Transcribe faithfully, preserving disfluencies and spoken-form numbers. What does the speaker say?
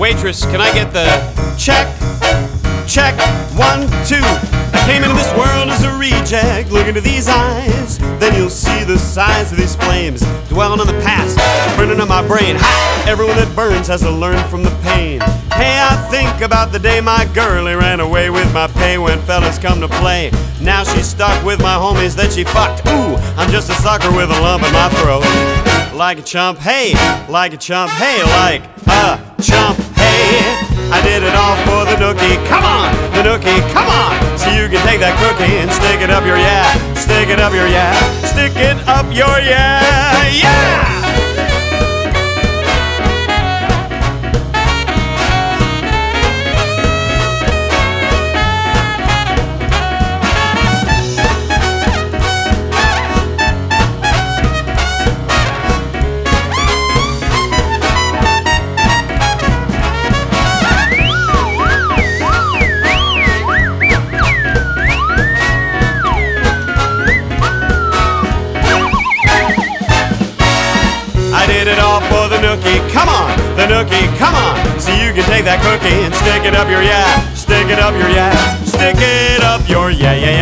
waitress, can I get the check? Check, one, two. I came into this world as a reject. Look into these eyes, then you'll see the size of these flames. Dwelling on the past, burning on my brain. Ha! Everyone that burns has to learn from the pain. Hey, I think about the day my girlie ran away with my pay when fellas come to play. Now she's stuck with my homies that she fucked. Ooh, I'm just a sucker with a lump in my throat. Like a chump, hey, like a chump, hey, like a chump, hey. I did it all for the nookie, come on, the nookie, come on. So you can take that cookie and stick it up your yeah, stick it up your yeah, stick it up your yeah, yeah! Did it all for the nookie, come on, the nookie, come on. So you can take that cookie and stick it up your yeah, stick it up your yeah, stick it up your yeah, yeah, yeah.